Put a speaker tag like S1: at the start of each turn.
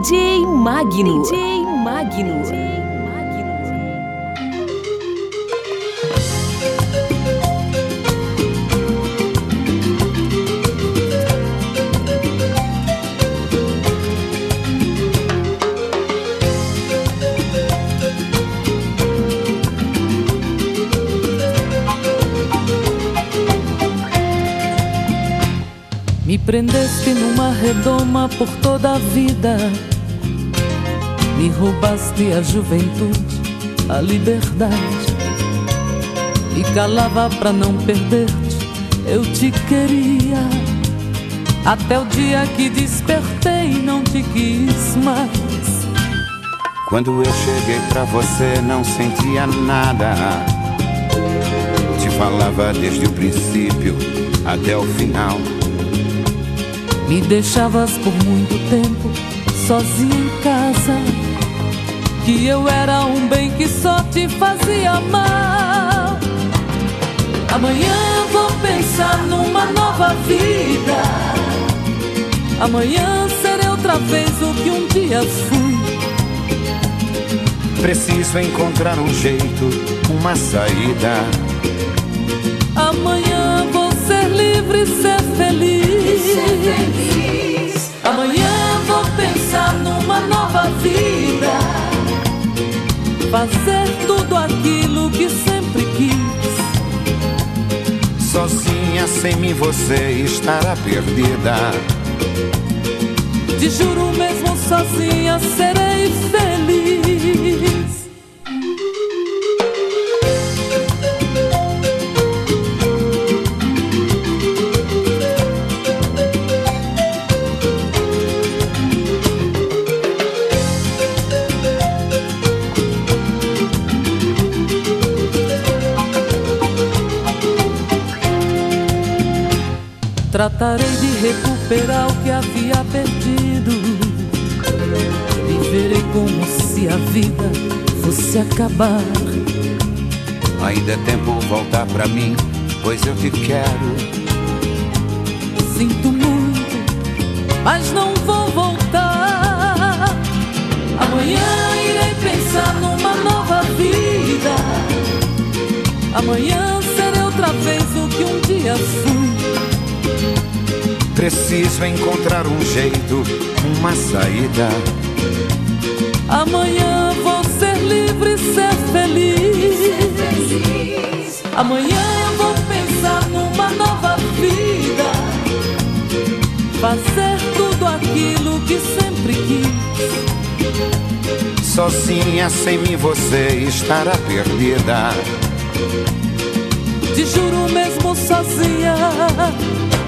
S1: DJ Magno. DJ Magno.
S2: Me prendeste numa redoma por toda a vida, me roubaste a juventude, a liberdade. Me calava pra não perder-te, eu te queria, até o dia que despertei e não te quis mais.
S3: Quando eu cheguei pra você não sentia nada, te falava desde o princípio até o final.
S2: Me deixavas por muito tempo sozinha em casa, que eu era um bem que só te fazia mal. Amanhã vou pensar numa nova vida, amanhã serei outra vez o que um dia fui.
S3: Preciso encontrar um jeito, uma saída.
S2: Amanhã vou ser livre e ser feliz. Amanhã vou pensar numa nova vida, fazer tudo aquilo que sempre quis.
S3: Sozinha, sem mim você estará perdida.
S2: Te juro, mesmo sozinha serei feliz. Tratarei de recuperar o que havia perdido. Viverei como se a vida fosse acabar.
S3: Ainda é tempo voltar pra mim, pois eu te quero.
S2: Sinto muito, mas não vou voltar. Amanhã irei pensar numa nova vida. Amanhã serei outra vez o que um dia fui.
S3: Preciso encontrar um jeito, uma saída.
S2: Amanhã vou ser livre e ser feliz. Amanhã vou pensar numa nova vida, fazer tudo aquilo que sempre quis.
S3: Sozinha, sem mim você estará perdida.
S2: Te juro, mesmo sozinha